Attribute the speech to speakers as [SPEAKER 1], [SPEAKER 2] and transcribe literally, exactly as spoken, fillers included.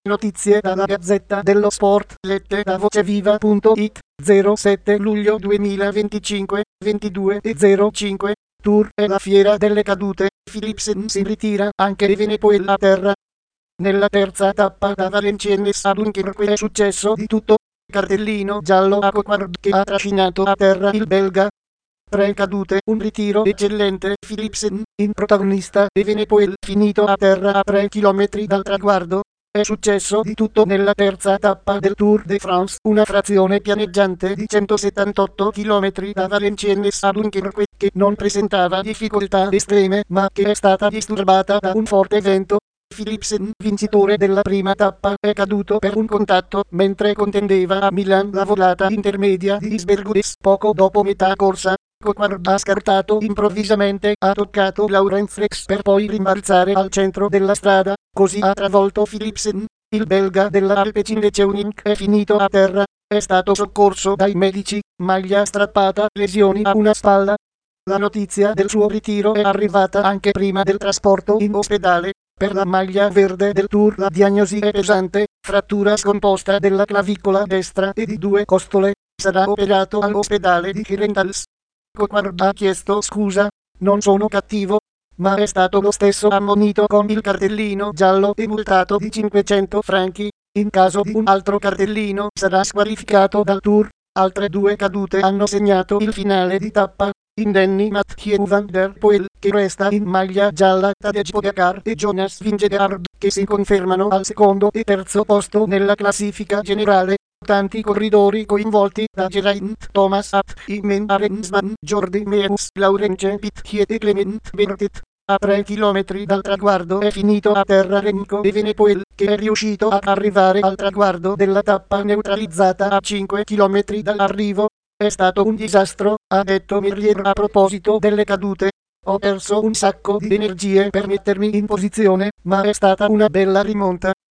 [SPEAKER 1] Notizie dalla Gazzetta dello Sport, lette da voceviva punto it, zero sette luglio duemilaventicinque, ventidue e zero cinque, Tour e la fiera delle cadute, Philipsen si ritira, anche Evenepoel a terra. Nella terza tappa da Valenciennes a Dunkerque è successo di tutto, cartellino giallo a Coquard che ha trascinato a terra il belga. Tre cadute, un ritiro eccellente, Philipsen, in protagonista, Evenepoel finito a terra a tre chilometri dal traguardo. È successo di tutto nella terza tappa del Tour de France, una frazione pianeggiante di centosettantotto chilometri da Valenciennes a Dunkerque, che non presentava difficoltà estreme, ma che è stata disturbata da un forte vento. Philipsen, vincitore della prima tappa, è caduto per un contatto mentre contendeva a Milan la volata intermedia di Isbergues poco dopo metà corsa. Coquard ha scartato improvvisamente, ha toccato Laurens Rex per poi rimbalzare al centro della strada, così ha travolto Philipsen. Il belga della Alpecin-Deceuninck è finito a terra, è stato soccorso dai medici, maglia strappata, lesioni a una spalla. La notizia del suo ritiro è arrivata anche prima del trasporto in ospedale. Per la maglia verde del Tour la diagnosi è pesante, frattura scomposta della clavicola destra e di due costole, sarà operato all'ospedale di Herentals. Coquard ha chiesto scusa, non sono cattivo, ma è stato lo stesso ammonito con il cartellino giallo e multato di cinquecento franchi, in caso di un altro cartellino sarà squalificato dal Tour. Altre due cadute hanno segnato il finale di tappa, indenni Mathieu van der Poel, che resta in maglia gialla, Tadej Pogacar e Jonas Vingegaard, che si confermano al secondo e terzo posto nella classifica generale. Tanti corridori coinvolti, da Geraint Thomas a Imen Arensman, Jordi Meeus, Laurence Pithiet e Clement Bertet. A tre chilometri dal traguardo è finito a terra Remco Evenepoel, che è riuscito ad arrivare al traguardo della tappa neutralizzata a cinque chilometri dall'arrivo. È stato un disastro, ha detto Merlier a proposito delle cadute. Ho perso un sacco di energie per mettermi in posizione, ma è stata una bella rimonta.